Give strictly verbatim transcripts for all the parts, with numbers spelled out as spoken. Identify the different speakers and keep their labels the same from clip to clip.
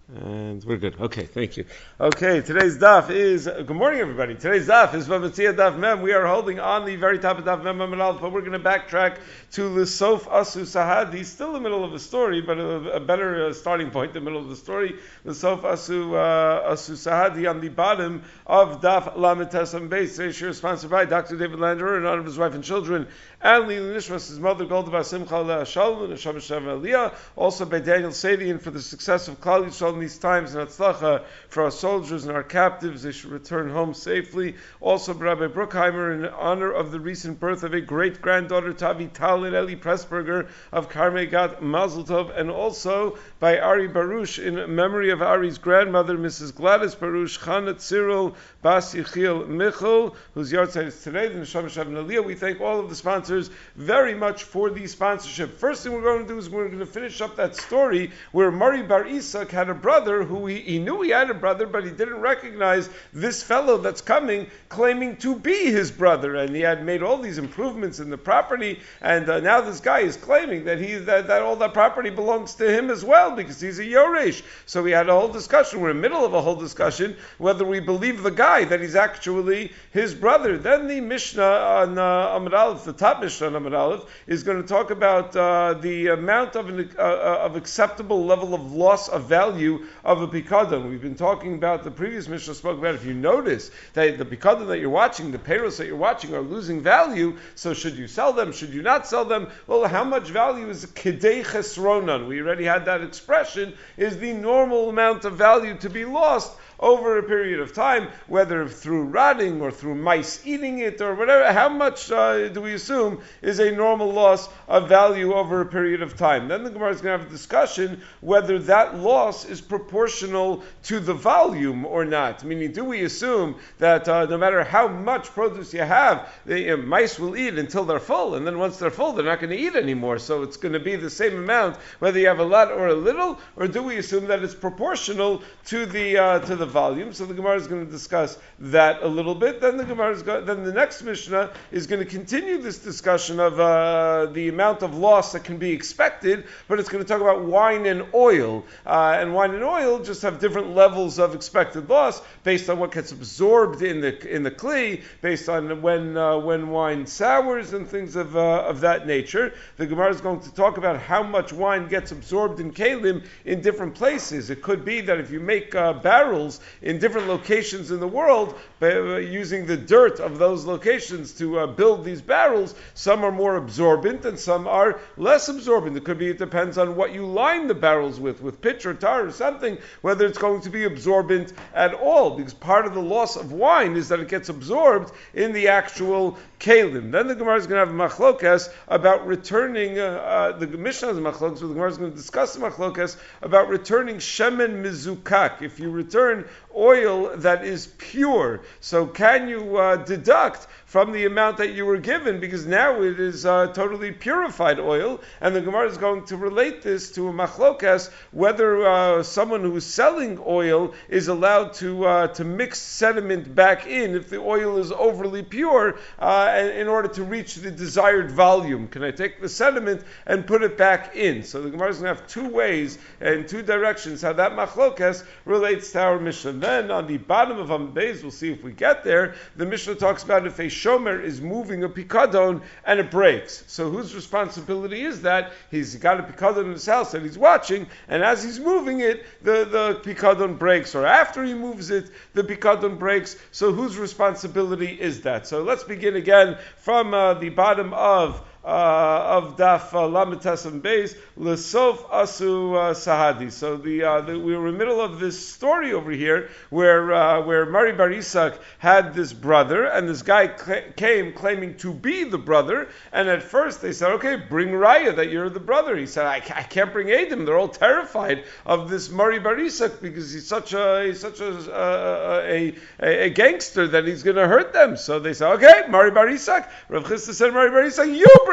Speaker 1: And we're good. Okay, thank you. Okay, today's daf is, good morning everybody. Today's daf is Vavatzia Daf Mem. We are holding on the very top of Daf Mem Mem Aleph, but we're going to backtrack to L'sof Asu Sahad. He's still in the middle of a story, but a, a better uh, starting point, the middle of the story. L'sof Asu uh, Asu Sahadi on the bottom of Daf Lamed Tesam Beis. Today's share is sponsored by Doctor David Landerer and honor of his wife and children, and Lili Nishmas, his mother, Golda Basimcha Shalom, and Hashem Hashem Aliyah. Also by Daniel Sadian for the success of Klal Yisrael in these times, and Hatzlacha for our soldiers and our captives. They should return home safely. Also by Rabbi Bruckheimer in honor of the recent birth of a great granddaughter, Tavi Talin Eli Pressburger of Karmei Gat Mazel Tov, and also by Ari Baruch in memory of Ari's grandmother, Missus Gladys Baruch, Chana Cyril Bas Yechiel Michel, whose yahrzeit is today. The Neshama Shavim Aliyah. We thank all of the sponsors very much for the sponsorship. First thing we're going to do is we're going to finish up that story where Mari Bar Isak had a brother who he, he knew he had a brother, but he didn't recognize this fellow that's coming, claiming to be his brother, and he had made all these improvements in the property, and uh, now this guy is claiming that he that, that all that property belongs to him as well because he's a Yoresh. So we had a whole discussion. We're in the middle of a whole discussion whether we believe the guy that he's actually his brother. Then the Mishnah on uh, Amud Aleph, the top Mishnah on Amud Aleph, is going to talk about uh, the amount of an uh, of acceptable level of loss of value of a pikadon. We've been talking about, the previous Mishnah spoke about, if you notice that the pikadon that you're watching, the payros that you're watching are losing value, so should you sell them, should you not sell them? Well, how much value is kedei chesronan? We already had that expression, is the normal amount of value to be lost over a period of time, whether through rotting or through mice eating it or whatever. How much uh, do we assume is a normal loss of value over a period of time? Then the Gemara is going to have a discussion whether that loss is proportional to the volume or not. Meaning, do we assume that uh, no matter how much produce you have, the uh, mice will eat until they're full, and then once they're full, they're not going to eat anymore. So it's going to be the same amount whether you have a lot or a little, or do we assume that it's proportional to the uh, to the volume? So the Gemara is going to discuss that a little bit. Then the Gemara is go- then the next Mishnah is going to continue this discussion of uh, the amount of loss that can be expected, but it's going to talk about wine and oil. Uh, and wine and oil just have different levels of expected loss based on what gets absorbed in the in the kli, based on when uh, when wine sours and things of uh, of that nature. The Gemara is going to talk about how much wine gets absorbed in kalim in different places. It could be that if you make uh, barrels in different locations in the world, uh, using the dirt of those locations to uh, build these barrels, some are more absorbent and some are less absorbent. It could be, it depends on what you line the barrels with, with pitch or tar or something, whether it's going to be absorbent at all, because part of the loss of wine is that it gets absorbed in the actual kalim. Then the Gemara is going to have machlokas about returning, uh, uh, the Mishnah is machlokas, so the Gemara is going to discuss the machlokas about returning shemen mizukak. If you return oil that is pure, so can you uh, deduct from the amount that you were given, because now it is uh, totally purified oil, and the Gemara is going to relate this to a machlokas, whether uh, someone who is selling oil is allowed to uh, to mix sediment back in if the oil is overly pure uh, in order to reach the desired volume. Can I take the sediment and put it back in? So the Gemara is going to have two ways and two directions how that machlokas relates to our Mishnah. Then on the bottom of Amud Beis, we'll see if we get there, the Mishnah talks about if a shomer is moving a pikadon and it breaks. So whose responsibility is that? He's got a pikadon in his house that he's watching, and as he's moving it, the, the pikadon breaks, or after he moves it, the pikadon breaks. So whose responsibility is that? So let's begin again from uh, the bottom of Uh, of Daf uh, Lamed Tesam Beis, L'sof Asu uh, Sahadi. So the, uh, the we were in the middle of this story over here where uh, where Mari Bar Isak had this brother, and this guy cl- came claiming to be the brother, and at first they said, okay, bring Raya that you're the brother. He said, I, I can't bring Adam. They're all terrified of this Mari Bar Isak because he's such a he's such a uh, a, a, a gangster that he's going to hurt them. So they said, okay, Mari Bar Isak. Rav Chisda said, Mari Bar Isak, you bring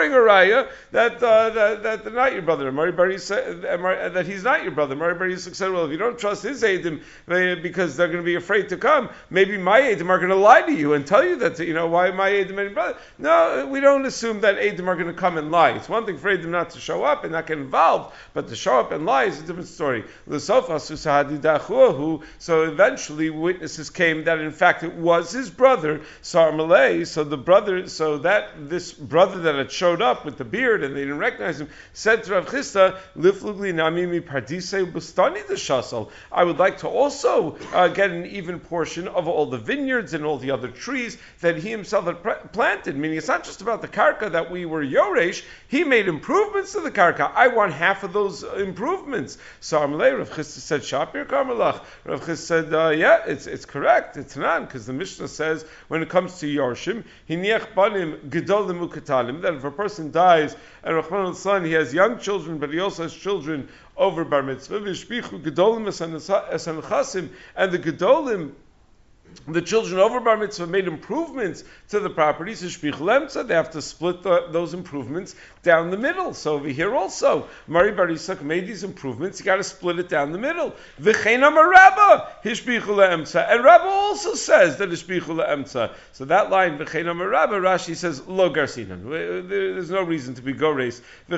Speaker 1: bring a raya that uh, that, that they're not your brother. Mari Bar Yisrael, that he's not your brother. Mari Bar Yisrael said, well, if you don't trust his Eidim because they're going to be afraid to come, maybe my Eidim are going to lie to you and tell you that, you know, why my Eidim and brother. No, we don't assume that Eidim are going to come and lie. It's one thing for Eidim not to show up and not get involved, but to show up and lie is a different story. So eventually witnesses came that in fact it was his brother, Sar Malay. So the brother, so that this brother that had showed up with the beard and they didn't recognize him, said to Rav Chisda, Liflugli namimi pardise bustani de shasal. I would like to also uh, get an even portion of all the vineyards and all the other trees that he himself had pre- planted. Meaning it's not just about the karka that we were Yoresh, he made improvements to the karka. I want half of those improvements. So Amalei, Rav Chisda said, Shapir Karmelach. Rav Chisda said, uh, yeah, it's it's correct, it's not, because the Mishnah says when it comes to Yorshim, Hiniach Banim Gedolim Ukatalim, that if a person dies and Rahman al-San, he has young children, but he also has children over Bar Mitzvah, Vishpichu Gedolim Esan Chasim, and the Gedolim, the children over Bar Mitzvah made improvements to the properties, they have to split the, those improvements down the middle. So over here also, Mari Bar Yisak made these improvements, you got to split it down the middle. And Rabba also says that Hishbichu. So that line, Rashi says, Lo Garsinan. There's no reason to be Gores,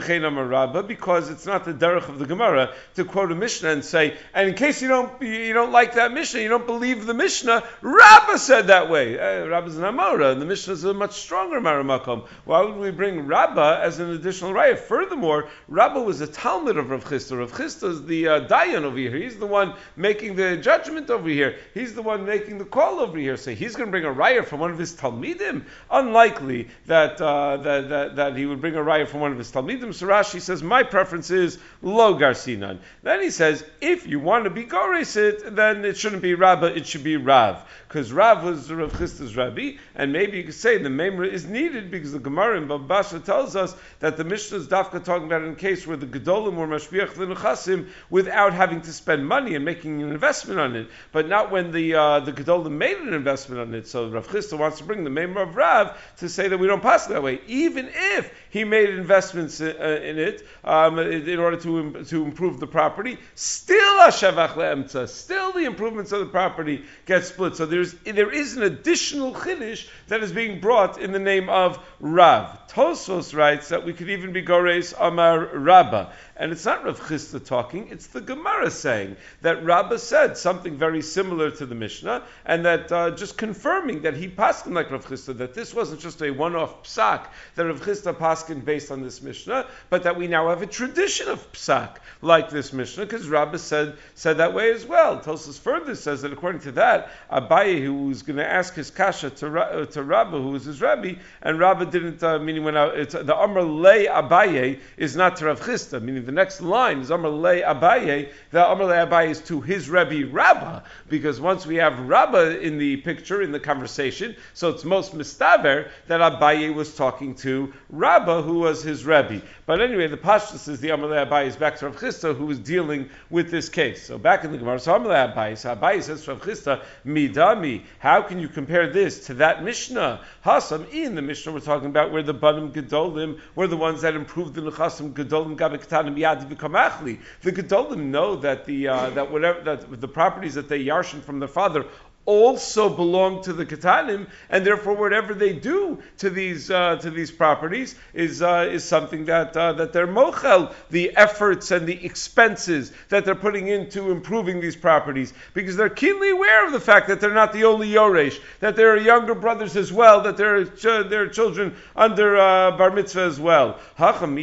Speaker 1: because it's not the derech of the Gemara to quote a Mishnah and say, and in case you don't you don't like that Mishnah, you don't believe the Mishnah, Rabbah said that way. Uh, Rabbah's an Amora, and the Mishnah is a much stronger Maramakom. Why would we bring Rabbah as an additional raya? Furthermore, Rabbah was a Talmud of Rav Chisda. Rav Chisda is the uh, Dayan over here. He's the one making the judgment over here. He's the one making the call over here. So he's going to bring a raya from one of his Talmidim? Unlikely that, uh, that, that that he would bring a raya from one of his Talmidim. So Rashi says, my preference is Lo Garsinan. Then he says, if you want to be Goresit, then it shouldn't be Rabbah, it should be Rav. Because Rav was Rav Chisda's Rabbi, and maybe you could say the Memra is needed because the Gemara in Bava Basra tells us that the Mishnah is dafka talking about in a case where the Gedolim were Mashbiach L'Nechasim without having to spend money and making an investment on it, but not when the uh, the Gedolim made an investment on it. So Rav Chisda wants to bring the Memra of Rav to say that we don't pass it that way, even if he made investments in, uh, in it um, in order to to improve the property. Still Hashavach Le'emtza, still the improvements of the property get split. So there's there is an additional chiddush that is being brought in the name of Rav. Tosfos writes that we could even be Gores Amar Rabbah. And it's not Rav Chisda talking, it's the Gemara saying that Rabbah said something very similar to the Mishnah, and that uh, just confirming that he paskin like Rav Chisda, that this wasn't just a one-off psak that Rav Chisda paskin based on this Mishnah, but that we now have a tradition of psak like this Mishnah, because Rabbah said said that way as well. Tosfos further says that according to that, Abaye, who was going to ask his kasha to, uh, to Rabbah, who was his Rabbi, and Rabbah didn't, uh, meaning when uh, it's, the Amr Lei Abaye is not to Rav Chisda, meaning the next line is Amr Lei Abaye. The Amr Lei Abaye is to his Rebbe Rabbah, because once we have Rabbah in the picture, in the conversation, so it's most mistaver that Abaye was talking to Rabbah, who was his Rebbe. But anyway, the Pashtus is the Amr Lei Abaye is back to Rav Chisda, who was dealing with this case. So back in the Gemara, so Amr Lei Abaye, so Abaye says to Rav Chisda, Midami, how can you compare this to that Mishnah? Hasam, in the Mishnah we're talking about where the Banim Gedolim were the ones that improved the Nechasim Gedolim Gabektanim Yadi V'Kamachli. The Gedolim know that the uh, that whatever that the properties that they yarshin from their father also belong to the Ketanim, and therefore whatever they do to these uh, to these properties is uh, is something that uh, that they're mochel, the efforts and the expenses that they're putting into improving these properties, because they're keenly aware of the fact that they're not the only Yoresh, that there are younger brothers as well, that there are, ch- there are children under uh, Bar Mitzvah as well. But in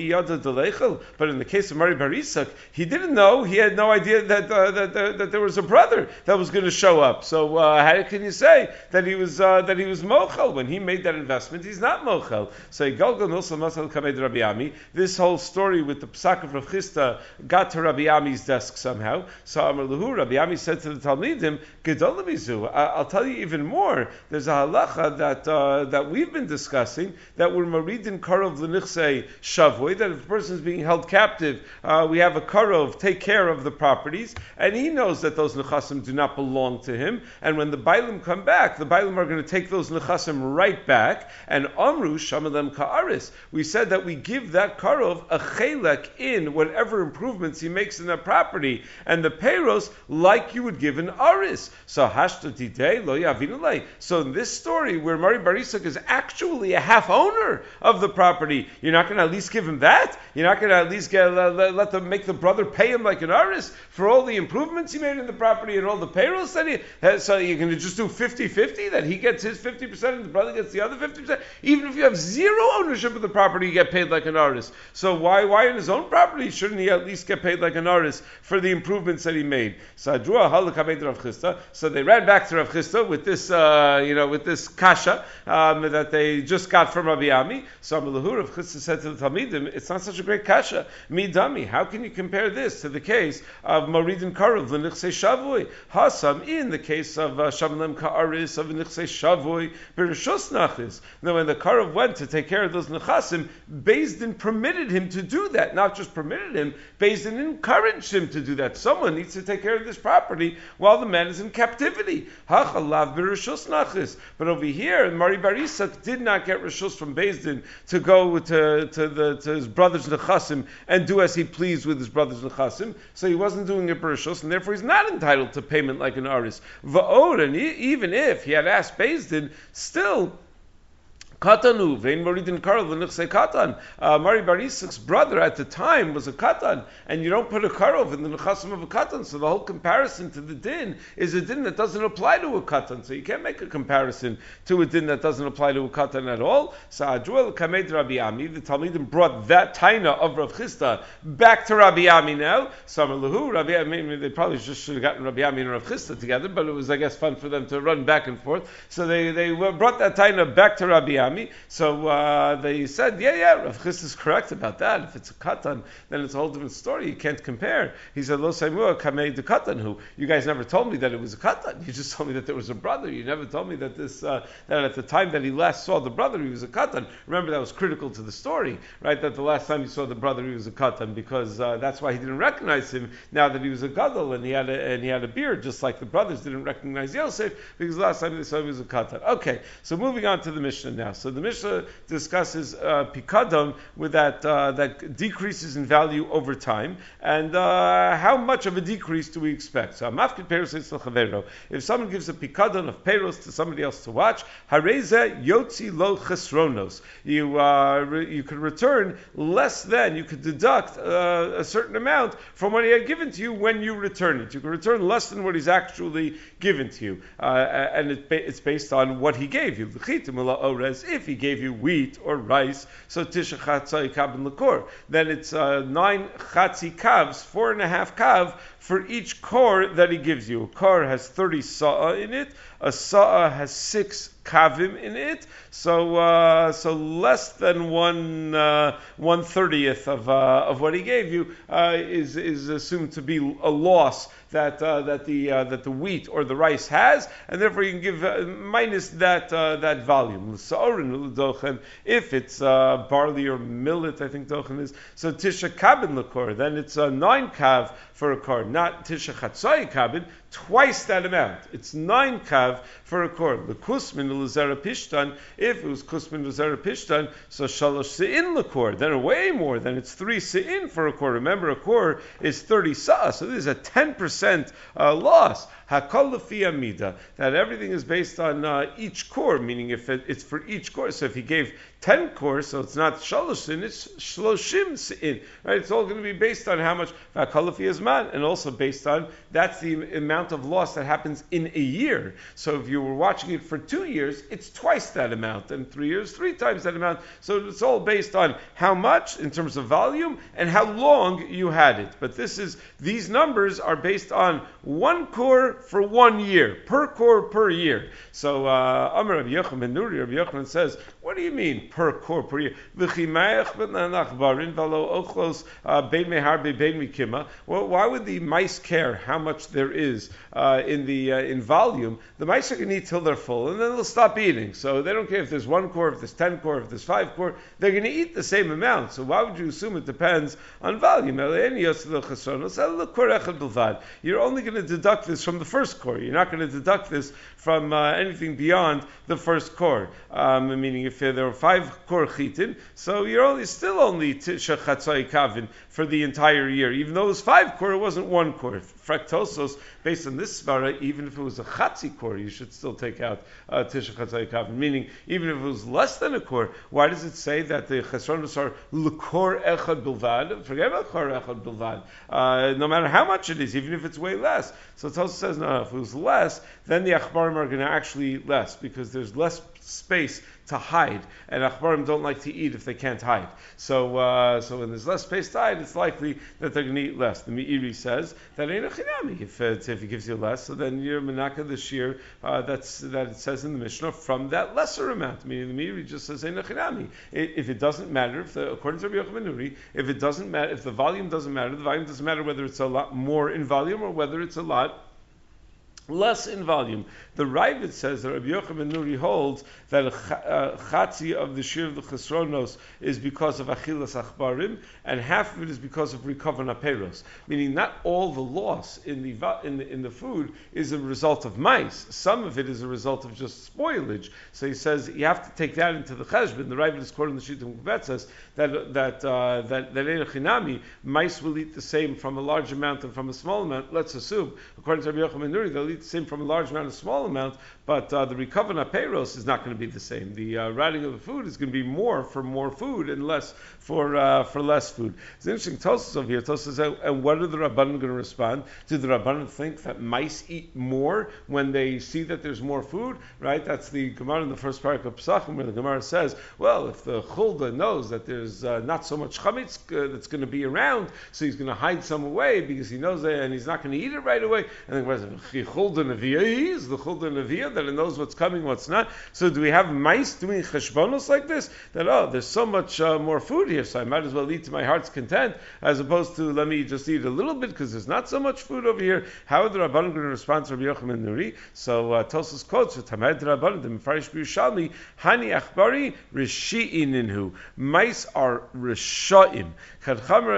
Speaker 1: the case of Mari Bar Yisak, he didn't know, he had no idea that uh, that, that, that there was a brother that was going to show up. So uh, Uh, how can you say that he was uh, that he was mochel when he made that investment? He's not mochel. So this whole story with the psak of Rav Chisda got to Rabbi Ami's desk somehow. So Amar Lahu, Rabbi Ami said to the Talmidim, Gedolim Izu. I'll tell you even more. There's a halacha that uh, that we've been discussing that we're maridin karov l'nichsei shavui, that if a person is being held captive, uh, we have a karov take care of the properties, and he knows that those nechasim do not belong to him, and when when the Bailim come back, the Bailim are going to take those Nechasim right back, and Amru Shamalem Ka'aris. We said that we give that Karov a chelek in whatever improvements he makes in that property, and the Peiros like you would give an Aris. So Hashtati Day, Lo Yavinulay. So in this story, where Mari Barisak is actually a half owner of the property, you're not going to at least give him that? You're not going to at least get, uh, let them make the brother pay him like an Aris for all the improvements he made in the property and all the Peiros that he has? So you're going to just do fifty-fifty, that he gets his fifty percent and the brother gets the other fifty percent? Even if you have zero ownership of the property, you get paid like an artist. So why why in his own property shouldn't he at least get paid like an artist for the improvements that he made? So So they ran back to Rav Chisda with this, uh, you know, with this kasha um, that they just got from Rabbi Ami. So Rav Chisda said to the Talmidim, it's not such a great kasha. Mi dami, how can you compare this to the case of Maridin Karav, l'nichsei shavui? Hasam, in the case of uh, Shamalem Ka'aris, of nichsei shavui, b'rishus nachis. Now when the Karav went to take care of those nechasim, Beis Din permitted him to do that. Not just permitted him, Beis Din encouraged him to do that. Someone needs to take care of this property while the man is in captivity. Hachalav b'rishus nachis. But over here, Mari Barisak did not get rishus from Beis Din to go to, to, the, to his brother's nechasim and do as he pleased with his brother's nechasim. So he wasn't doing it b'rishus, and therefore he's not entitled to payment like an artist. Va'od, and even if he had asked Beis Din, still Katanu, Vein Maridin Karl, V'nichsei Katan. Uh, Mari Barisak's brother at the time was a Katan, and you don't put a Karov in the Nechasim of a Katan, so the whole comparison to the din is a din that doesn't apply to a Katan, so you can't make a comparison to a din that doesn't apply to a Katan at all. So Adruel Kamed Rabbi Ami, the Talmidim brought that Taina of Rav Chisda back to Rabbi Ami now. Samalahu, Rabbi Ami, they probably just should have gotten Rabbi Ami and Rav Chisda together, but it was, I guess, fun for them to run back and forth. So they, they brought that Taina back to Rabbi Ami. So uh, they said, yeah, yeah, Rav Chisda is correct about that. If it's a katan, then it's a whole different story. You can't compare. He said, Lo Saimua Kamei de Katan, who you guys never told me that it was a katan. You just told me that there was a brother. You never told me that this uh, that at the time that he last saw the brother, he was a katan. Remember, that was critical to the story, right? That the last time he saw the brother, he was a katan, because uh, that's why he didn't recognize him now that he was a gadol and he had a, and he had a beard, just like the brothers didn't recognize Yosef because last time they saw he was a katan. Okay, so moving on to the Mishnah now. So the Mishnah discusses uh, pikadon with that uh, that decreases in value over time, and uh, how much of a decrease do we expect? So mafkid peros chavero. If someone gives a pikadon of peros to somebody else to watch, hareze yotzi lo chesronos. You uh, re- you could return less than, you could deduct uh, a certain amount from what he had given to you when you return it. You can return less than what he's actually given to you, uh, and it ba- it's based on what he gave you. If he gave you wheat or rice, so tisha chatzai kav l'kor, then it's uh, nine chatzi kavs, four and a half kav for each kor that he gives you. A kor has thirty sa'ah in it. A sa'ah has six kavim in it, so uh, so less than one uh, one thirtieth of uh, of what he gave you uh, is is assumed to be a loss that uh, that the uh, that the wheat or the rice has, and therefore you can give uh, minus that uh, that volume. If it's uh, barley or millet, I think dochen is, so tisha kabin lekor, then it's a nine kav for a kor, not tisha chatzai kabin, twice that amount. It's nine kav for a kor. The kusmin l'zera pishtan, if it was kusmin l'zera pishtan, so shalosh se'in l'kor, then way more, then it's three se'in for a kor. Remember, a kor is thirty sa'ah, so this is a ten percent uh, loss. Hakol lefi amida, that everything is based on uh, each kor, meaning if it, it's for each kor. So if he gave ten kor, so it's not shalosh se'in, it's shloshim se'in, right? It's all going to be based on how much hakol lefi azman, and also based on that's the amount of loss that happens in a year. So if you were watching it for two years, it's twice that amount, and three years, three times that amount. So it's all based on how much in terms of volume and how long you had it. But this is these numbers are based on one kor for one year, per kor per year. So uh, Amar Rabbi Yochanan ben Nuri, Rabbi Yochanan says, what do you mean per core per year. Well, why would the mice care how much there is uh, in the uh, in volume? The mice are going to eat till they're full, and then they'll stop eating. So they don't care if there's one core, if there's ten core, if there's five core. They're going to eat the same amount. So why would you assume it depends on volume? You're only going to deduct this from the first core. You're not going to deduct this from uh, anything beyond the first core. Um, meaning, if there were five core chitin, so you're only still only tisha chatzai kavin for the entire year. Even though it was five core, it wasn't one core. Fractosos, based on this svara, even if it was a chatzi core, you should still take out uh, tisha chatzai kavin. Meaning, even if it was less than a core, why does it say that the chesronos are l'kor echad bilvad? Forget about kor echad bilvad. Uh, no matter how much it is, even if it's way less. So Tosos says, no, no, if it was less, then the achbarim are going to actually less, because there's less space to hide, and achbarim don't like to eat if they can't hide. So, uh, so when there's less space to hide, it's likely that they're going to eat less. The Meiri says that ain't a chinami if it, if he gives you less, so then you're menaka the shear uh, that's that it says in the Mishnah from that lesser amount. Meaning the Meiri just says ain't a chinami. If it doesn't matter, if the, according to Rabbi Yochanan ben Nuri, if it doesn't matter, if the volume doesn't matter, the volume doesn't matter whether it's a lot more in volume or whether it's a lot less in volume. The Ravid says that Rabbi Yochanan ben Nuri holds that a chatzi of the shir of the chesronos is because of achilas achbarim, and half of it is because of rikavan aperos. Meaning, not all the loss in the in the, in the food is a result of mice. Some of it is a result of just spoilage. So he says you have to take that into the cheshbon. The Ravid is quoting the Shittim Kubet says that that uh, that that ein chinami, mice will eat the same from a large amount and from a small amount. Let's assume, according to Rabbi Yochanan ben Nuri, they'll eat the same from a large amount and a small amount, but uh, the rikavan aperos is not going to be the same. The uh, writing of the food is going to be more for more food and less for uh, for less food. It's interesting. Tosas over here. Tosas says, and what are the Rabbanim going to respond? Do the Rabbanim think that mice eat more when they see that there's more food? Right? That's the Gemara in the first parak of Pesachim, where the Gemara says, well, if the chulda knows that there's uh, not so much chametz uh, that's going to be around, so he's going to hide some away because he knows that, and he's not going to eat it right away. And the Gemara says, chulda neviah is the chulda neviah that it knows what's coming, what's not. So do we have mice doing cheshbonos like this? That, oh, there's so much uh, more food here, so I might as well eat to my heart's content, as opposed to let me just eat a little bit because there's not so much food over here. How are the Rabbanim going to respond to Rabbi Yochanan ben Nuri? So uh, Tosas quotes, Tamed Rabbanim, the Mefarish B'Yushalmi, Hani Achbari, Rishi'ininhu. Mice are Rishaim. Kad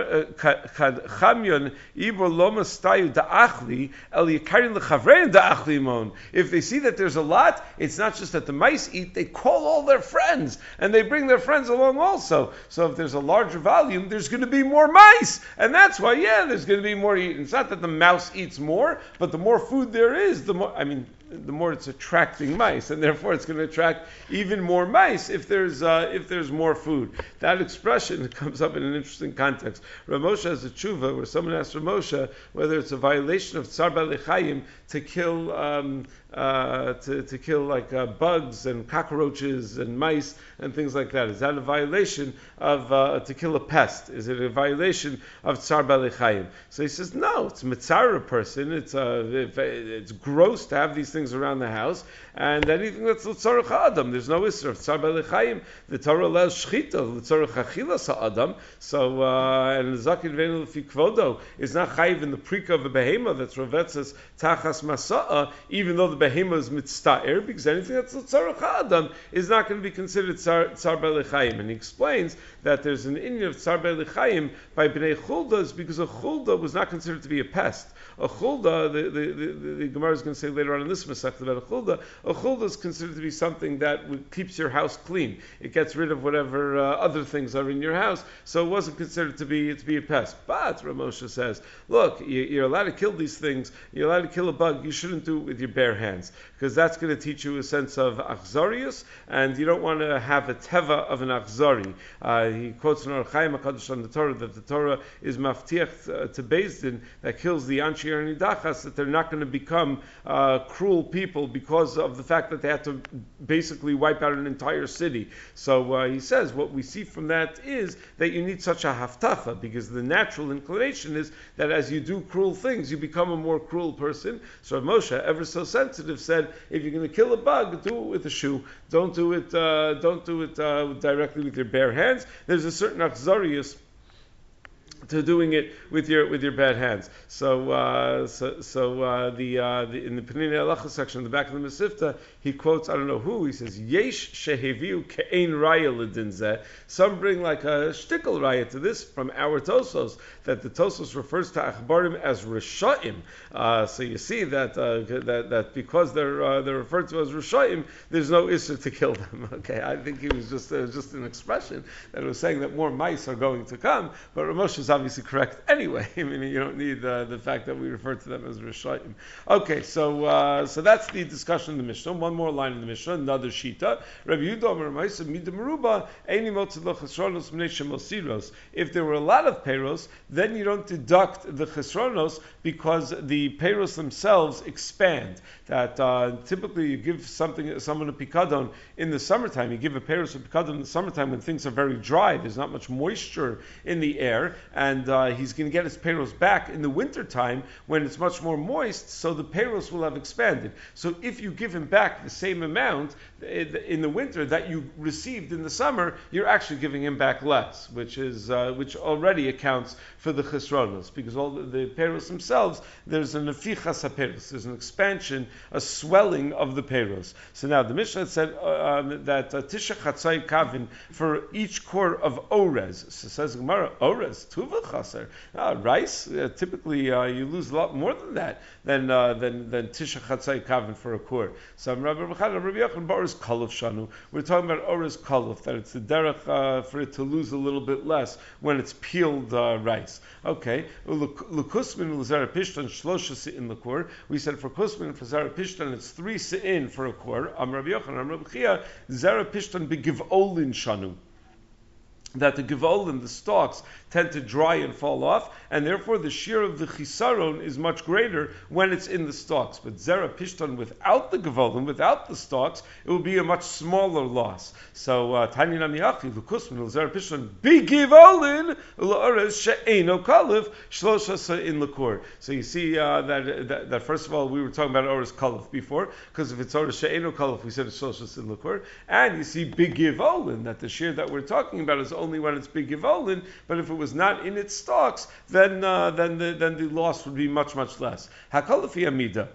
Speaker 1: chamyon ibor loma stayu da'achli, el yikarin l'chavrein da'achli mon. If they see that there's a lot, it's not just that the mice eat, they call all their friends, and they bring their friends along also. So if there's a larger volume, there's going to be more mice, and that's why, yeah, there's going to be more eaten. It's not that the mouse eats more, but the more food there is, the more, I mean, the more it's attracting mice, and therefore it's going to attract even more mice if there's uh, if there's more food. That expression comes up in an interesting context. Rav Moshe has a tshuva where someone asks Rav Moshe whether it's a violation of Tzar B'alei Chayim to kill um, uh, to, to kill like uh, bugs and cockroaches and mice and things like that. Is that a violation of uh, to kill a pest? Is it a violation of Tzar B'alei Chayim? So he says no. It's mitzar a person. It's uh, it's gross to have these things around the house, and anything that's l'tzorach ha'adam, there's no isser of tzar b'alei chayim. The Torah allows shchita l'tzorach achilas ha'adam. So uh, and zakin ve'enu l'fi kvodo is not chayiv in the prika of a behema that's rovetzes tachas masa'a, even though the behema is mitzta'er, because anything that's l'tzorach ha'adam is not going to be considered tzar, tzar b'alei chayim. And he explains that there's an inyan of tzar b'alei chayim by bnei chuldas because a chulda was not considered to be a pest. A chulda, the, the, the, the, the Gemara is going to say later on in this Masechta about a chulda, a chulda is considered to be something that keeps your house clean. It gets rid of whatever uh, other things are in your house, so it wasn't considered to be to be a pest. But Rav Moshe says, look, you, you're allowed to kill these things, you're allowed to kill a bug, you shouldn't do it with your bare hands, because that's going to teach you a sense of achzarius, and you don't want to have a teva of an achzari. Uh, he quotes in Orach Chaim HaKadosh on the Torah that the Torah is maftiach uh, to Beis Din that kills the Anshi Nidachas, that they're not going to become uh, cruel people because of the fact that they had to basically wipe out an entire city. So uh, he says what we see from that is that you need such a haftacha, because the natural inclination is that as you do cruel things, you become a more cruel person. So Moshe, ever so sensitive, sensitive, said if you're going to kill a bug, do it with a shoe. Don't do it. Uh, don't do it uh, directly with your bare hands. There's a certain achzarius to doing it with your with your bad hands. So uh, so so uh, the, uh, the in the Penina Halacha section in the back of the Mesivta, he quotes, I don't know who, he says Yesh sheheviu ke'ein raya l'dinzeh. Some bring like a shtickle raya to this from our Tosos, that the Tosos refers to achbarim as rishaim. Uh, so you see that uh, that that because they're uh, they're referred to as rishaim, there's no issue to kill them. Okay, I think he was just uh, just an expression that was saying that more mice are going to come, but Ramosh is obviously correct anyway. I mean, you don't need uh, the fact that we refer to them as Rishayim. Okay, so uh, so that's the discussion in the Mishnah. One more line in the Mishnah, another Shita. Rabbi Yehuda Omer Ma'aseh Mida Meruba, Eini Motzei Lo Chesronos Mnei Shemosiros. If there were a lot of payros, then you don't deduct the Chesronos because the payros themselves expand. That uh, typically you give something someone a pikadon in the summertime. You give a payros a pikadon in the summertime when things are very dry. There's not much moisture in the air, and uh, he's going to get his payros back in the wintertime when it's much more moist, so the payros will have expanded. So if you give him back the same amount in the winter that you received in the summer, you're actually giving him back less, which is uh, which already accounts for the chesronos, because all the, the payros themselves, there's an nefichas haperos, there's an expansion, a swelling of the payros. So now the Mishnah said uh, um, that uh, tisha chatzai kavin for each core of orez. So says Gemara, orez tuva chaser. Uh, rice, uh, typically uh, you lose a lot more than that than uh, than than tisha chatzai kavin for a core. So Rabbi Rabbi Yochanan Boris kaluf shanu. We're talking about orez kaluf, that it's the derech uh, for it to lose a little bit less when it's peeled uh, rice. Okay, lukusmin l'zera pishtan shlosha se'in l'kor. We said for kusmin and for zera pishtan it's three se'in for a kor. Am Rabbi Yochanan, Am Rabbi Chia, zera pishtan begivolin shanu. That the givolin, the stalks, tend to dry and fall off, and therefore the shear of the chisaron is much greater when it's in the stalks. But zera pishtan without the givolin, without the stalks, it will be a much smaller loss. So tani namiachi lukusmin zera pishtan bigivolin la'orez she'eno kalif shloshasa in lakor. So you see uh, that, that that first of all we were talking about orez kalif before, because if it's orez she'eno kalif, we said it's shloshasa in lakor, and you see bigivolin, that the shear that we're talking about is only when it's big givolin, but if it was not in its stalks, then uh, then the then the loss would be much much less. Hakalafi amida.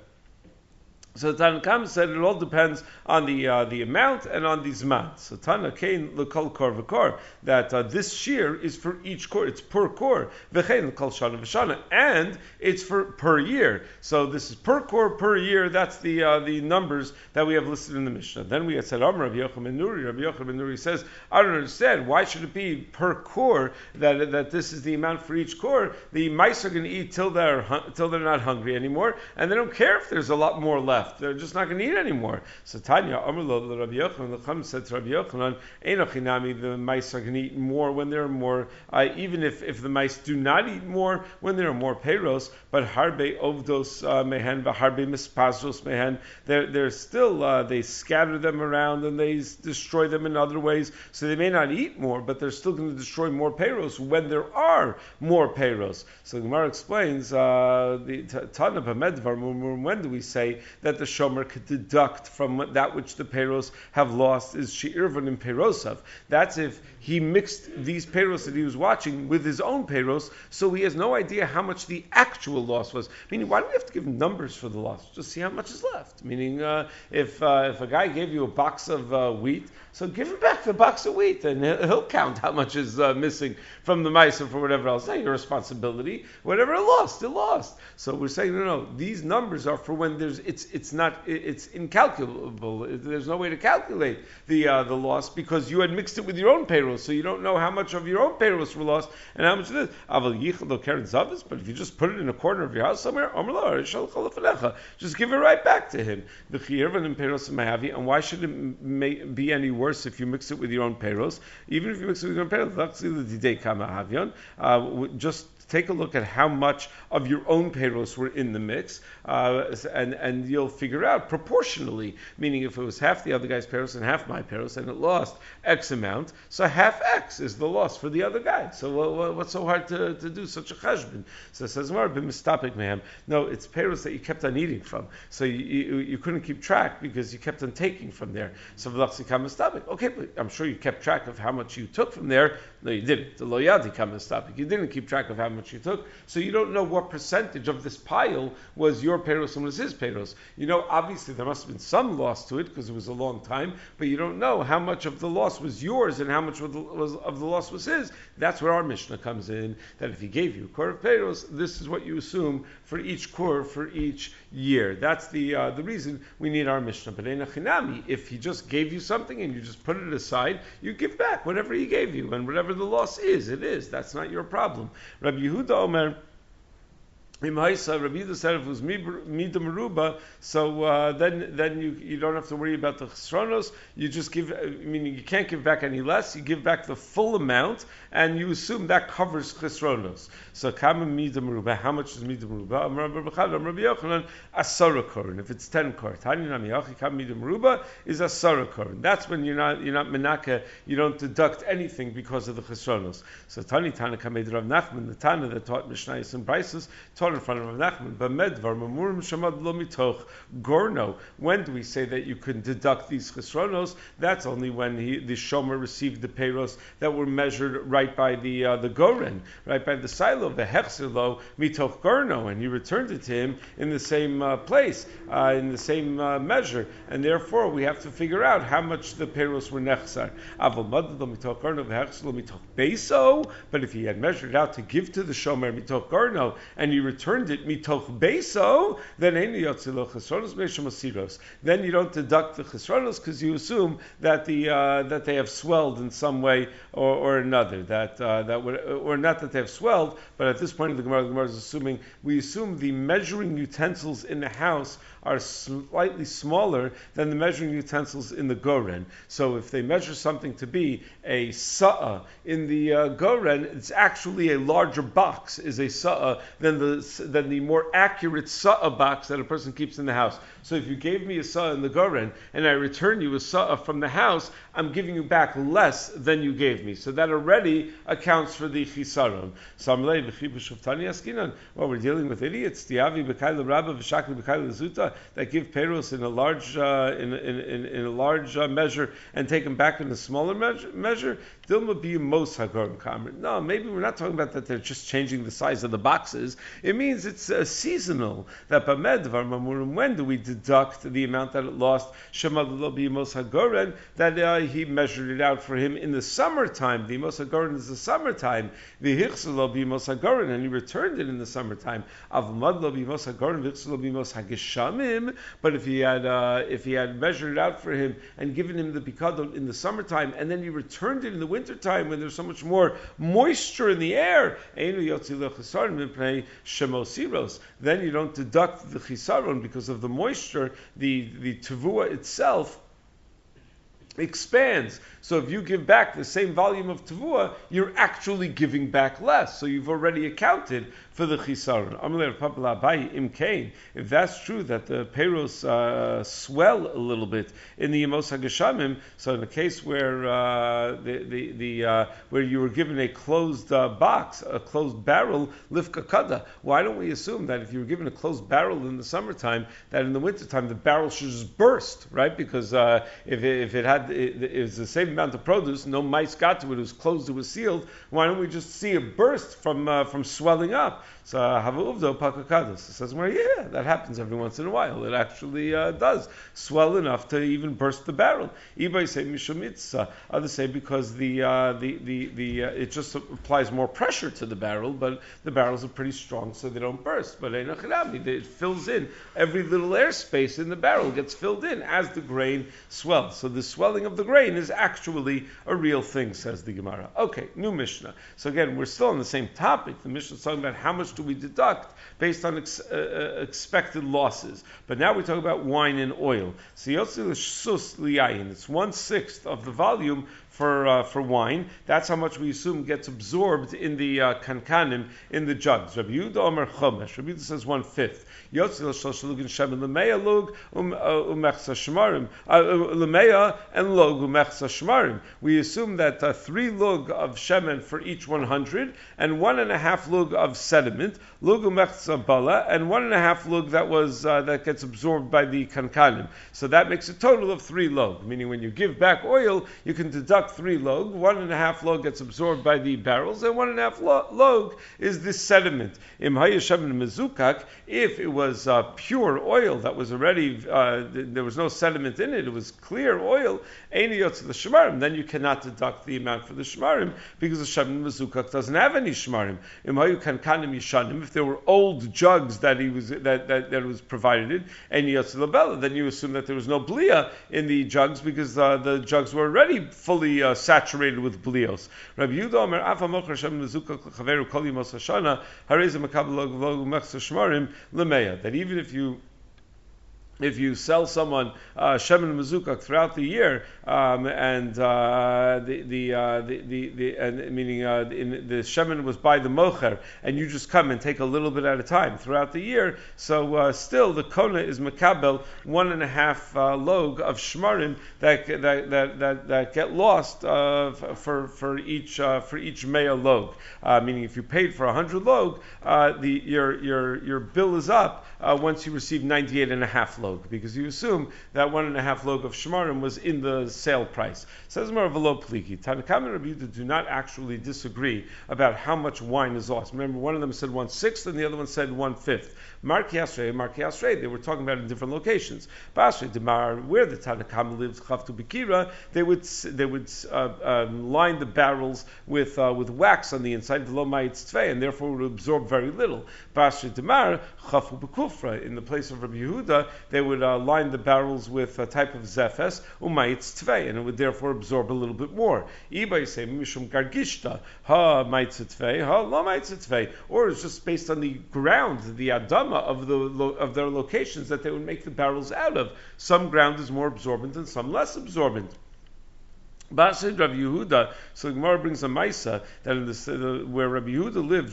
Speaker 1: So Tana Kam said it all depends on the uh, the amount and on the zman. So Tana Kain l'kol kor v'kor, that uh, this shear is for each kor, it's per kor, v'chein l'kol shana v'shana, and it's for per year. So this is per kor per year. That's the uh, the numbers that we have listed in the Mishnah. Then we had said Amar Rabbi Yochanan ben Nuri. Rabbi Yochanan ben Nuri says, I don't understand, why should it be per kor that that this is the amount for each kor? The mice are going to eat till they're till they're not hungry anymore, and they don't care if there's a lot more left. They're just not going to eat anymore. So Tanya, Amrlo, Rabbi Yochanan, the Chum said to Rabbi Yochanan, Einochinami, the mice are going to eat more when there are more, uh, even if, if the mice do not eat more when there are more payros, but harbe ovdos uh, mehen, harbe mispazos mehen, they're, they're still, uh, they scatter them around and they destroy them in other ways, so they may not eat more, but they're still going to destroy more payros when there are more payros. So the Gemara explains, uh, the Tana B'medvar, when do we say that the shomer could deduct from that which the payros have lost is she'irvan in payrosav? That's if he mixed these payros that he was watching with his own payros, so he has no idea how much the actual loss was. Meaning, why do we have to give numbers for the loss? Just see how much is left. Meaning, uh, if uh, if a guy gave you a box of uh, wheat, so give him back the box of wheat, and he'll count how much is uh, missing from the mice and for whatever else. It's not your responsibility. Whatever it lost, it lost. So we're saying, no, no, these numbers are for when there's it's it's not it's incalculable. There's no way to calculate the uh, the loss because you had mixed it with your own payroll, so you don't know how much of your own payrolls were lost and how much of this. But if you just put it in a corner of your house somewhere, just give it right back to him. And why should it be any worse if you mix it with your own payros? Even if you mix it with your own payros, uh, just take a look at how much of your own payros were in the mix, uh, and and you'll figure out proportionally. Meaning, if it was half the other guy's payros and half my payros, and it lost X amount, so half X is the loss for the other guy. So what, what's so hard to, to do such a cheshbon? So it says, no, it's payros that you kept on eating from. So you, you, you couldn't keep track because you kept on taking from there. So okay, but I'm sure you kept track of how much you took from there. No, you didn't. The loyadi kamastapik. You didn't keep track of how much you took, so you don't know what percentage of this pile was your payros and was his payros. You know, obviously there must have been some loss to it because it was a long time, but you don't know how much of the loss was yours and how much of the, was, of the loss was his. That's where our Mishnah comes in, that if he gave you a core of payros, this is what you assume for each core for each year. That's the uh, the reason we need our Mishnah. But in a chinami, if he just gave you something and you just put it aside, you give back whatever he gave you, and whatever the loss is, it is. That's not your problem. Rabbi Yehuda Omer, Rabbi Yehuda said if it was Mida Meruba, so uh, then then you you don't have to worry about the chesronos. You just give, meaning you can't give back any less. You give back the full amount, and you assume that covers chesronos. So kama Mida Meruba, how much is Mida Meruba? Amar Rabbi Chad, Amar Rabbi Yochanan, asara korin. If it's ten korin, Tani Nami Yachi kama Mida Meruba is asara korin. That's when you're not you're not menaka. You don't deduct anything because of the chesronos. So Tani Tana kama Rav Nachman, the Tana that taught Mishnayos and Braisos, taught in front of Rav Nachman. B'medvar mamurim shamad lo mitoch gorno. When do we say that you can deduct these chesronos? That's only when he, the shomer received the payros that were measured right by the uh, the goren, right by the silo, the hechzer lo mitoch gorno, and you returned it to him in the same uh, place, uh, in the same uh, measure, and therefore we have to figure out how much the payros were nechsar. Aval madad lo mitoch gorno v'hechzer lo mitoch beiso. But if he had measured it out to give to the shomer mitoch gorno and you returned it mitoch beiso, then eni yotzilo chesronos meisham asiros. Then you don't deduct the chesronos because you assume that the uh, that they have swelled in some way or, or another. That uh, that would, or not that they have swelled, but at this point in the Gemara, the Gemara is assuming we assume the measuring utensils in the house are slightly smaller than the measuring utensils in the goren. So if they measure something to be a sa'ah in the uh, goren, it's actually a larger box is a sa'ah than the than the more accurate sa'ah box that a person keeps in the house. So if you gave me a sa'ah in the goren and I return you a sa'ah from the house, I'm giving you back less than you gave me. So that already accounts for the chisaron. Well, we're dealing with idiots. That give payros in a large uh, in, in, in, in a large uh, measure and take them back in a smaller measure. measure. No, maybe we're not talking about that they're just changing the size of the boxes. It means it's uh, seasonal. That when do we deduct the amount that it lost? That uh, he measured it out for him in the summertime. The Mos HaGoren is the summertime. The Hichselo be Mos HaGoren, and he returned it in the summertime. But if he had uh, if he had measured it out for him and given him the pikadon in the summertime, and then he returned it in the wintertime when there's so much more moisture in the air, then you don't deduct the chisaron because of the moisture. The the tevua itself expands. So if you give back the same volume of tevua, you're actually giving back less. So you've already accounted for the chisaron. If that's true that the payros uh, swell a little bit in the Yemos HaGeshamim, so in a case where uh, the the, the uh, where you were given a closed uh, box, a closed barrel, lifka kada, why don't we assume that if you were given a closed barrel in the summertime, that in the wintertime the barrel should just burst, right? Because uh, if it, if it had it, it was the same amount of produce, no mice got to it, it was closed, it was sealed. Why don't we just see a burst from uh, from swelling up? So Havuvdo Pakakados. It says, well, yeah, that happens every once in a while. It actually uh, does swell enough to even burst the barrel. Ibay say Mishamitza. Others say because the uh, the the, the uh, it just applies more pressure to the barrel, but the barrels are pretty strong, so they don't burst. But it fills in every little airspace in the barrel gets filled in as the grain swells. So the swelling of the grain is actually a real thing, says the Gemara. Okay, new Mishnah. So again, we're still on the same topic. The Mishnah is talking about how much do we deduct based on ex, uh, expected losses. But now we talk about wine and oil. So it's one sixth of the volume for uh, for wine. That's how much we assume gets absorbed in the uh, kankanim, in the jugs. Rabbi Yehuda Omer Chomesh. Rabbi Yehuda says one fifth. Yotzil shlosh lugin shemen lemeya lug umechsa shmarim lemeya and lug umechsa shmarim. We assume that uh, three lug of shemen for each one hundred, and one and a half lug of sediment, lug umechsa bala, and one and a half lug that was uh, that gets absorbed by the kankanim. So that makes a total of three lug. Meaning, when you give back oil, you can deduct three lug. One and a half lug gets absorbed by the barrels, and one and a half lug is the sediment. Im hayashem mezukak, if it was uh, pure oil that was already, uh, th- there was no sediment in it, it was clear oil, einiyot the shmarim, then you cannot deduct the amount for the shmarim, because the shemen mezukak doesn't have any shmarim. Im hayu kankanim yishanim, if there were old jugs that he was that that, that it was provided in, einiyot lebela, then you assume that there was no blia in the jugs, because uh, the jugs were already fully uh, saturated with blios. Rabbi Yehuda Omer Afa Mocher Shemen Mezukak L'Chaveru Kol Yimos Hashana Harei Ze Makabel Lo Lo Mechsa Shmarim Lemeya. That even if you if you sell someone uh, shemen mezukak throughout the year, um, and uh, the the, uh, the the the and meaning uh, in, the shemen was by the mocher, and you just come and take a little bit at a time throughout the year, so uh, still the kona is makabel one and a half uh, log of shmarim that that that that, that get lost uh, for for each uh, for each mea log. Uh, meaning, if you paid for a hundred log, uh, the your your your bill is up uh, once you receive ninety-eight and a half log. Because you assume that one and a half log of shmarim was in the sale price. Says more of a low pliki. Tanakam and Rabbi Yehuda do not actually disagree about how much wine is lost. Remember, one of them said one sixth, and the other one said one fifth. Mark Yasrei, Mark Yasrei, they were talking about it in different locations. Basrei Demar, where the Tanakam lives, Chavtu Bikira, they would they would uh, um, line the barrels with uh, with wax on the inside, below Ma'itz Tvei, and therefore would absorb very little. Basrei Demar, Chafu Bekufra, in the place of Rabbi Yehuda, they would uh, line the barrels with a type of zefes, umayitz tvei, and it would therefore absorb a little bit more. Ibay say mishum gargishta ha ma'itz tvei ha lo ma'itz tvei, or it's just based on the ground, the adama of the lo- of their locations that they would make the barrels out of. Some ground is more absorbent and some less absorbent. Basid Rabbi Yehuda, so the Gemara brings a Maisa that in the, uh, where Rabbi Yehuda lived,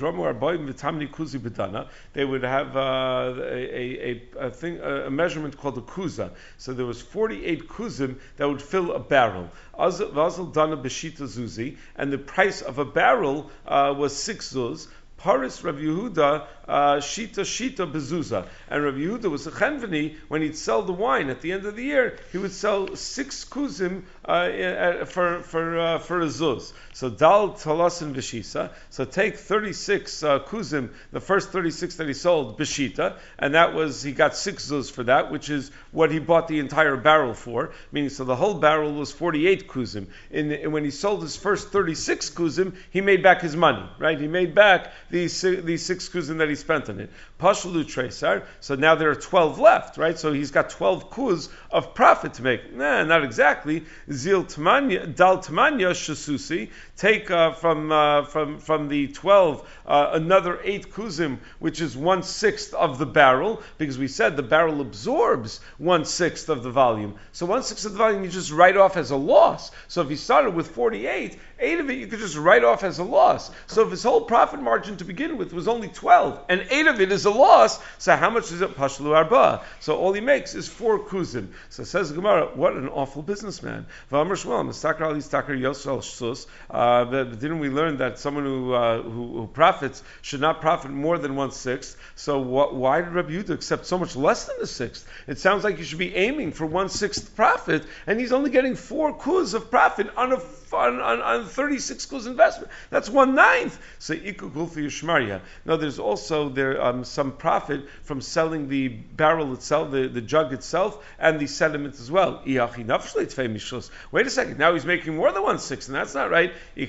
Speaker 1: they would have uh, a, a, a thing, a measurement called a kuza. So there was forty-eight kuzim that would fill a barrel. Vazal dana b'shita zuzi, and the price of a barrel uh, was six zuz. Paris Rabbi Yehuda uh, shita shita bezuza, and Rabbi Yehuda was a chenveni. When he'd sell the wine at the end of the year, he would sell six kuzim uh, for for uh, for a zuz. So dal talasin b'shisa. So take thirty-six uh, kuzim, the first thirty-six that he sold b'shita, and that was he got six zuz for that, which is what he bought the entire barrel for. Meaning, so the whole barrel was forty-eight kuzim. In, in when he sold his first thirty-six kuzim, he made back his money. Right? He made back these these six kuzim that he spent on it. Pashalu tresar. So now there are twelve left, right? So he's got twelve kuz of profit to make. Nah, not exactly. Zil tmanya, dal tmanya shasusi. Take uh, from uh, from from the twelve uh, another eight kuzim, which is one sixth of the barrel, because we said the barrel absorbs one sixth of the volume. So one sixth of the volume you just write off as a loss. So if you started with forty-eight, eight of it you could just write off as a loss. So if his whole profit margin to begin with was only twelve, and eight of it is a loss, so how much is it? Pashlu arba. So all he makes is four kuzim. So says Gemara, what an awful businessman. V'amar Shmuel, Mistakar Ali Stakar Yosel Shus. Uh, but didn't we learn that someone who, uh, who who profits should not profit more than one sixth? So wh- why did Rabbi Yehuda accept so much less than a sixth? It sounds like you should be aiming for one sixth profit, and he's only getting four kuz of profit on a on, on, on thirty-six kuz investment. That's one ninth. So iku gulfi yishmaria. Now there's also there um, some profit from selling the barrel itself, the, the jug itself, and the sediment as well. Wait a second. Now he's making more than one sixth, and that's not right. No,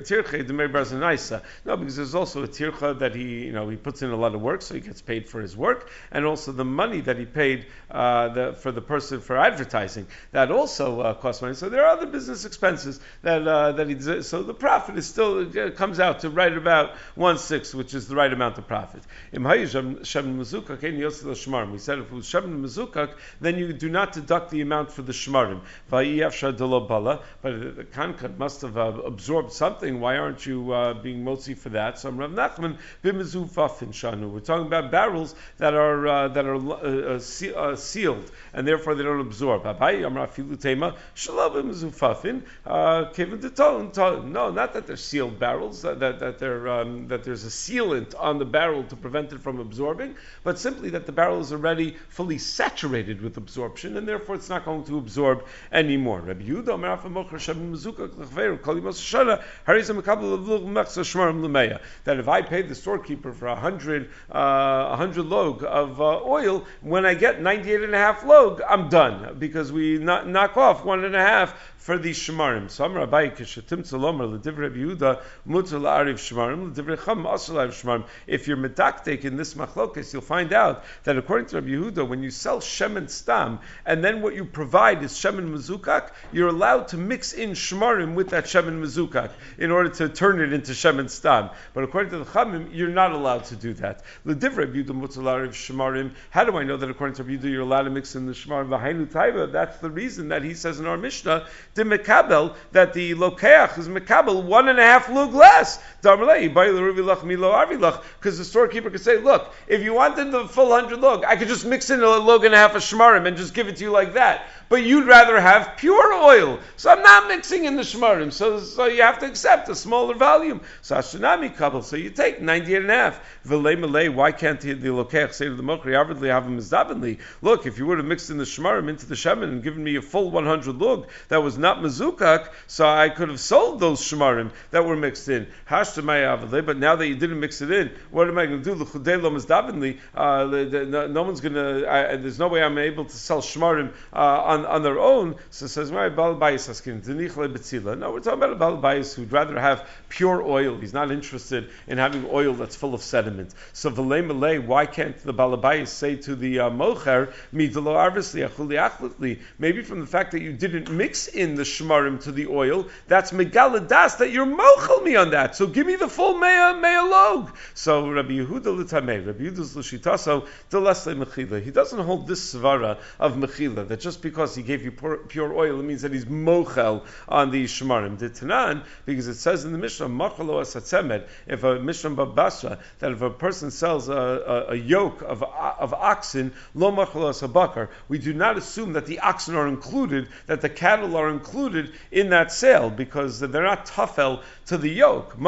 Speaker 1: because there's also a tircha that he, you know, he puts in a lot of work, so he gets paid for his work, and also the money that he paid uh, the, for the person for advertising, that also uh, costs money. So there are other business expenses that uh, that he. So the profit is still uh, comes out to right about one one-sixth, which is the right amount of profit. We said if it was shemen mezukak, then you do not deduct the amount for the shmarim. But the kankan must have uh, absorbed something. Why aren't you uh, being motzi for that? So Rav Nachman b'mezuvafin shanu. We're talking about barrels that are uh, that are uh, uh, se- uh, sealed, and therefore they don't absorb. Abai amra filu tema shalav b'mezuvafin kevin deton. No, not that they're sealed barrels. That that, that they're um, that there's a sealant on the barrel to prevent it from absorbing, but simply that the barrel is already fully saturated with absorption, and therefore it's not going to absorb anymore. Rabbi Yehuda Amar Mocher Shem Mezukak L'Chveru Kol Yimos Shana Harizam Mekabel L'Vluch Mechsa Shmarim L'Meya. That if I pay the storekeeper for a hundred uh, a hundred log of uh, oil, when I get ninety-eight and a half log, I'm done because we not, knock off one and a half for the shmarim. So Amar Abai Kishatim Tzalomer L'Divrei Rabbi Yehuda Mutar L'Ariv Shmarim L'Divrei Cham Asur L'Ariv Shmarim. If you're medaktek in this machlokes, you'll find out that according to Rabbi Yehuda, when you sell shemen stam and then what you provide is shemen mezukak, you're allowed to mix in shmarim with that shemen mezukak in order to turn it into shemen stam. But according to the Chamim, you're not allowed to do that. L'Divrei Rabbi Yehuda Mutar L'Ariv Shmarim. How do I know that according to Rabbi Yehuda you're allowed to mix in the shmarim? V'hainu taiva. That's the reason that he says in our Mishnah the mekabel, that the lokeach is mekabel one and a half lug less. Because the storekeeper could say, look, if you wanted the full hundred lug, I could just mix in a lug and a half of shmarim and just give it to you like that. But you'd rather have pure oil. So I'm not mixing in the shmarim. So, so you have to accept a smaller volume. So Ashanami kabel. So you take ninety-eight and a half. V'lei malei, why can't the lokeach say to the mokri, avidli have him izdabenli? Look, if you would have mixed in the shmarim into the shemen and given me a full one hundred lug that was not mezukak, so I could have sold those shmarim that were mixed in. But now that you didn't mix it in, what am I going to do? Uh, no one's going to, there's no way I'm able to sell shmarim uh, on, on their own. So it says, no, we're talking about a Baal Bayis who'd rather have pure oil. He's not interested in having oil that's full of sediment. So why can't the Baal Bayis say to the uh, mocher, maybe from the fact that you didn't mix in the shmarim to the oil, that's megaladas, that you're mochel me on that. So give me the full mea mea log. So Rabbi Yehuda l'tamei, Rabbi Yehuda's l'shitaso d'lasle mechila. He doesn't hold this svara of mechila that just because he gave you pure, pure oil, it means that he's mochel on the shmarim. The Tanan, because it says in the Mishnah, machalo asatzemed, if a Mishnah babasra, that if a person sells a, a, a yoke of of oxen, lo machalo asabakar, we do not assume that the oxen are included, that the cattle are included in that sale, because they're not tafel to the yoke.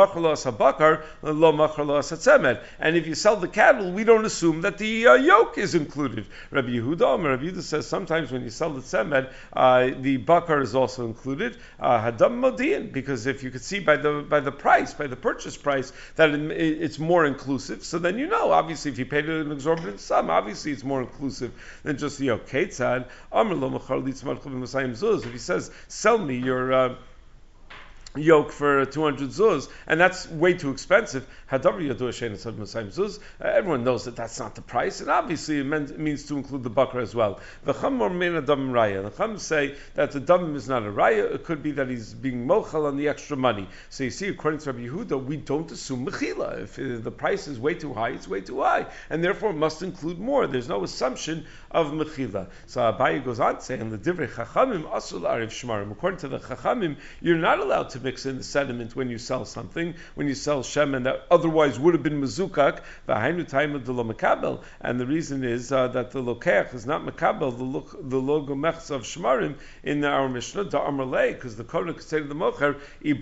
Speaker 1: And if you sell the cattle, we don't assume that the uh, yoke is included. Rabbi Yehuda, Rabbi Yehuda says sometimes when you sell the tzemed, uh, the bakar is also included. Hadam modiin, because if you could see by the by the price, by the purchase price, that it, it's more inclusive. So then you know, obviously, if you paid an exorbitant sum, obviously it's more inclusive than just the yoke. Ketzad, if he says, sell me your uh, yoke for two hundred zuz, and that's way too expensive. Everyone knows that that's not the price, and obviously it, meant, it means to include the bakar as well. The Chum say that the damim is not a raya, it could be that he's being mochel on the extra money. So you see, according to Rabbi Yehuda, we don't assume mechila. If the price is way too high, it's way too high, and therefore it must include more. There's no assumption of mechila. So Abaye goes on saying, the divrei chachamim asul ariv shmarim. According to the chachamim, you're not allowed to mix in the sediment when you sell something, when you sell shemen that otherwise would have been mezukak, and the reason is uh, that the lokeach is not mekabel, the, lo- the logo mechs of shmarim in our Mishnah, because the Kohen could say to the mocher,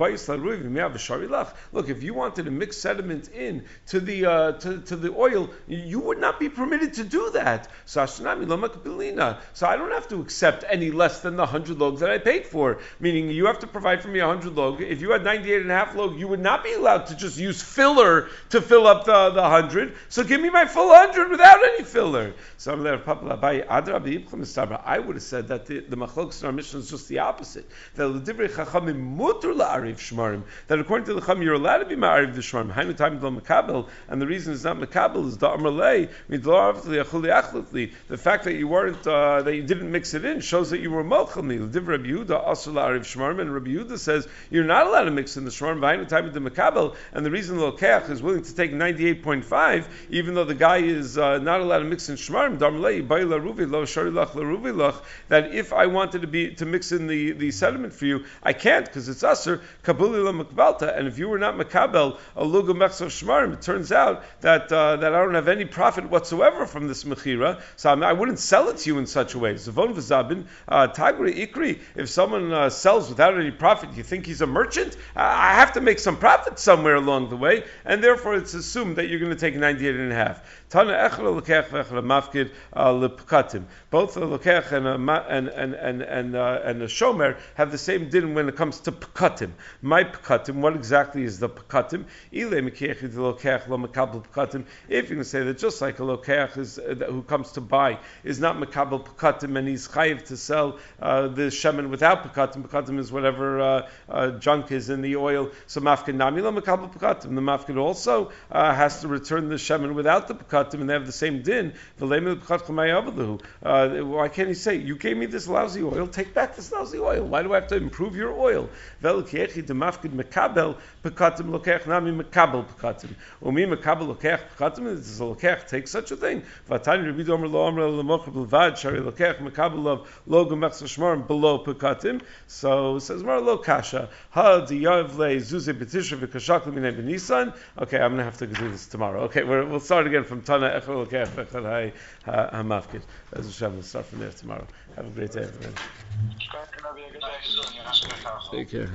Speaker 1: look, if you wanted to mix sediment in to the uh, to, to the oil, you would not be permitted to do that. So so I don't have to accept any less than the hundred log that I paid for, meaning you have to provide for me a hundred log. If you had ninety-eight and a half log, you would not be allowed to just use filler to fill up the, the hundred. So give me my full hundred without any filler. So I would have said that the, the machlokes in our Mishnah is just the opposite. That that according to the Chacham, you're allowed to be ma'ariv the shmarim. And the reason it's not makabel is the amrlei. The fact that you weren't, uh, that you didn't mix it in shows that you were mochel me. And Rabbi Yehuda says, you're not allowed to mix in the shmarim. V'hainu time of the mekabel, and the reason the lokeach is willing to take ninety-eight point five, even though the guy is uh, not allowed to mix in shmarim, that if I wanted to be to mix in the, the sediment for you, I can't because it's aser kabuli la makbalta. And if you were not makabel a luga mechsav shmarim, it turns out that uh, that I don't have any profit whatsoever from this mechira, so I, mean, I wouldn't sell it to you in such a way. Zavon v'zabin tagri ikri. If someone uh, sells without any profit, you think he's a merchant? I have to make some profit somewhere along the way, and therefore it's assumed that you're going to take ninety-eight and a half. Tana echel lekech v'echel mafkid lepkatim. Both the lekech and and and and and uh, and the shomer have the same din when it comes to pkatim. My pkatim, what exactly is the pkatim? Ile mekech the lekech lo mekabel pkatim. If you're going to say that just like a lokech is uh, who comes to buy is not mekabel pkatim and he's chayiv to sell uh, the shemen without pkatim. Pkatim is whatever uh, uh, junk is in the oil. So mafkid nami lo mekabel pkatim. The mafkid also uh, has to return the shemen without the pkatim, and they have the same din. Uh, why can't he say, you gave me this lousy oil, take back this lousy oil? Why do I have to improve your oil? Take such a thing. So says Lo Kasha. Okay, I'm going to have to do this tomorrow. Okay, we're, we'll start again from Tana Echel Lokech Echel Hai HaMafkid. As Hashem, we'll start from there tomorrow. Have a great day, everyone. Take care.